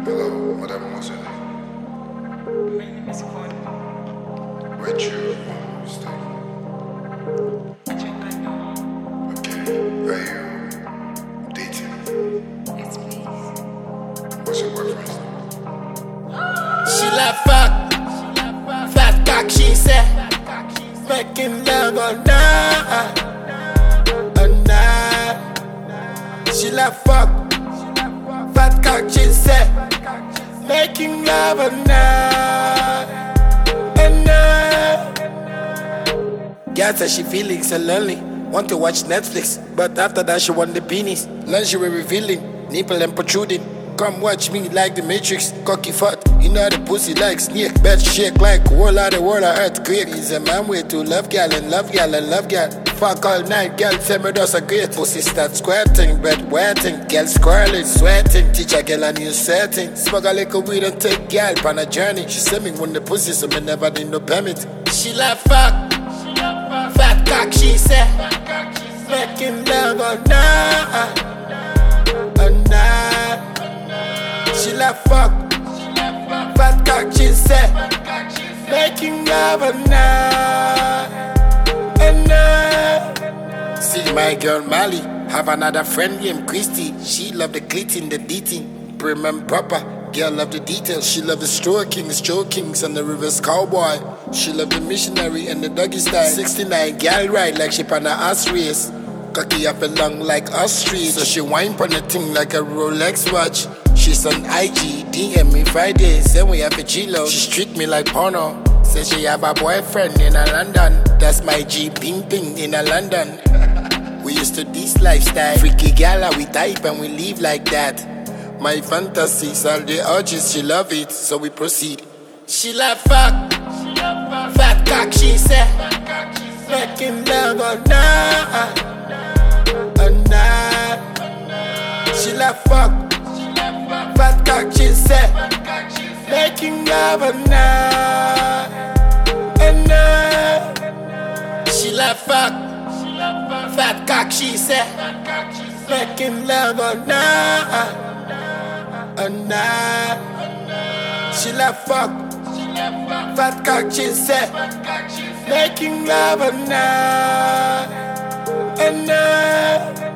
Hello, madame, what's your name? My name is Connie. Where'd you stay? Chengano. Okay. Are you dating? Yes, please. What's your boyfriend's name? She left fuck, fat cock, she said, making love all night, all night. She left fuck, fat cock, she said, making love all night, all night. Girl said she feeling so lonely, want to watch Netflix, but after that she want the beanies, lingerie revealing, nipple and protruding. Come watch me like the Matrix, cocky fat. You know the pussy like snake, bed shake like world of the world of earthquake. He's a man way to love gal and love gal and love gal. Fuck all night, gal tell me that's a great. Pussy start squirting, bed wetting, gal squirrely, sweating. Teach a gal a new setting. Smoke a little weed and take gal on a journey. She send me when the pussy so me never need no permit. She love fuck, fat cock she said, making love all night, all night. She left fuck, fat cock, she said, making love all night, all night. See my girl Mali, have another friend named Christy. She love the clit in the beating, prim and proper. Girl love the details, she love the strokings and the reverse cowboy. She love the missionary and the doggy style. 69 gal ride like she pan a ass race. Cocky up along like ostrich, so she whine pon the thing like a Rolex watch. She's on IG, DM me Friday, say we have a G-Lo. She treat me like porno, say she have a boyfriend in a London. That's my G ping ping in a London. We used to this lifestyle, freaky gala we type and we live like that. My fantasies, all the urges, she love it, so we proceed. She love fuck, fat cock she said, making love all night, all night. She love fuck, fat cock she said, making love all night, all night. She love fuck, fat cock she said, making love all night, all night. She love fuck, fat cock she said, making love all night, all night.